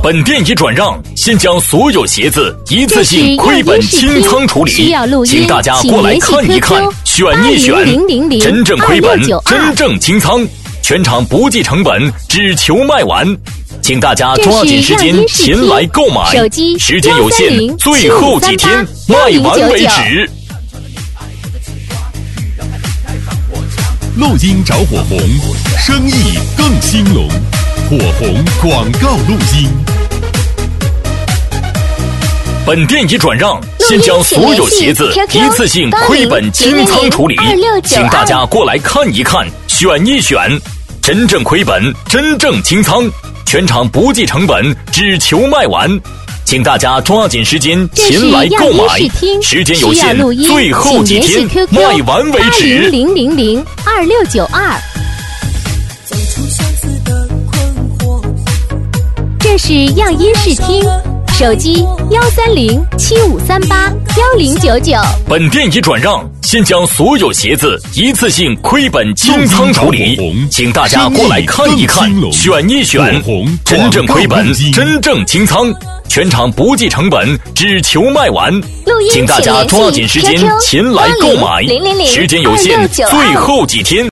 本店已转让，现将所有鞋子一次性亏本清仓处理，请大家过来看一看，选一选，真正亏本，真正清仓，全场不计成本，只求卖完。请大家抓紧时间前来购买，时间有限，最后几天，卖完为止。 录音找火红，生意更兴隆。火红广告录音。 本店已转让，现将所有鞋子一次性亏本清仓处理，请大家过来看一看，选一选，真正亏本，真正清仓，全场不计成本，只求卖完。请大家抓紧时间前来购买，时间有限，最后几天，卖完为止。 80002692。这是样音视听，手机13075381099。 本店已转让，现将所有鞋子一次性亏本清仓处理，请大家过来看一看，选一选，真正亏本，真正清仓，全场不计成本，只求卖完。请大家抓紧时间前来购买，时间有限，最后几天。